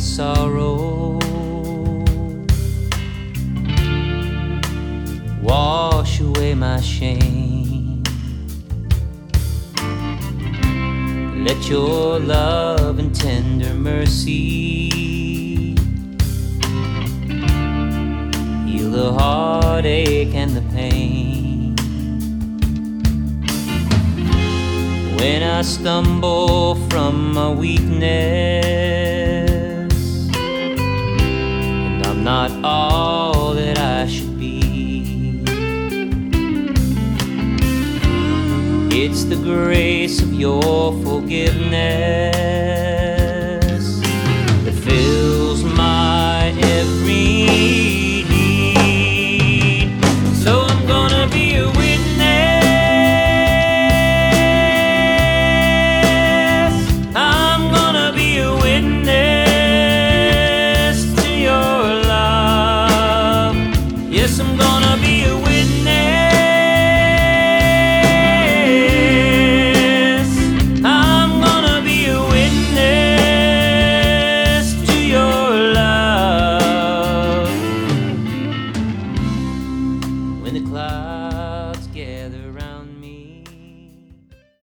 sorrow. Wash away my shame. Let your love and tender mercy heal the heartache and the pain. When I stumble from my weakness and I'm not all that I should be, it's the grace of your forgiveness